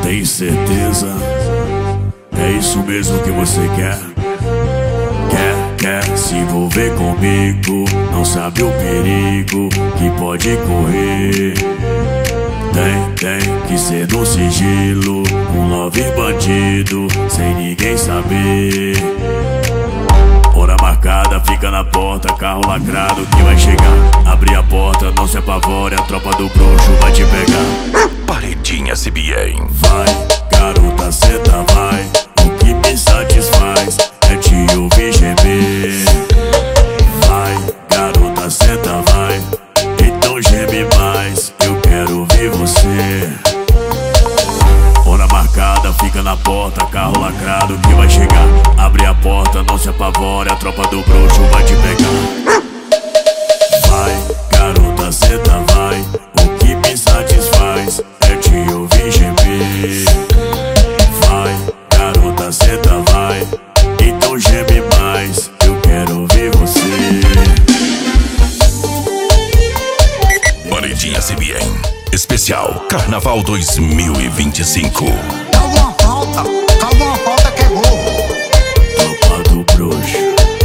Tem certeza? É isso mesmo que você quer? Quer se envolver comigo? Não sabe o perigo que pode correr. Tem que ser no sigilo, um love bandido, sem ninguém saber. Hora marcada, fica na porta, carro lacrado que vai chegar. Abre a porta, não se apavore, a tropa do bruxo vai te pegar. Paredinha CBN. Vai, garota, senta, vai. O que me satisfaz é te ouvir gemer. Vai, garota, senta, vai. Então geme mais, eu quero ouvir você. Hora marcada, fica na porta, carro lacrado que vai chegar. Abre a porta, não se apavore, a tropa do bruxo vai te pegar. Vai, garota, senta, vai. O que me satisfaz é te ouvir gemer. Vai, garota, senta, vai. Então geme mais, eu quero ouvir você. Paredinha CBN. Especial Carnaval 2025. Calma uma falta que é burro. Tropa do bruxo.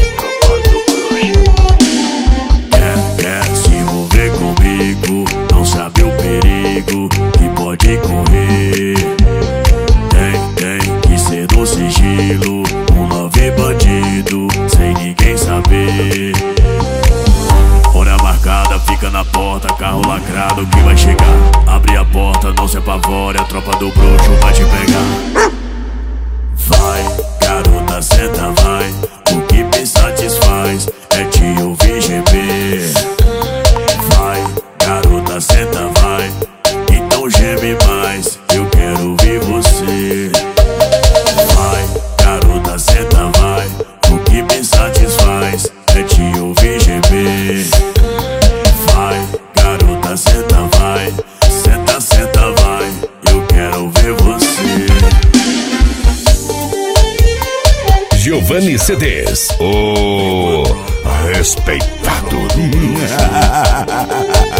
Quer se envolver comigo? Não sabe o perigo que pode correr. Tem que ser no sigilo, um love bandido, sem ninguém saber. Hora marcada, fica na porta, carro lacrado que vai chegar. Abre a porta, não se apavore, a tropa do bruxo vai te pegar. Vai, garota, senta, vai. O que me satisfaz é te ouvir gemer. Vai, garota, senta, vai. Então geme mais, eu quero ouvir você. Vai, garota, senta, vai. O que me satisfaz é te ouvir gemer. Vai, garota, senta, vai. Senta, senta, vai. Eu quero ver você. Giovanni CDs. O respeitado.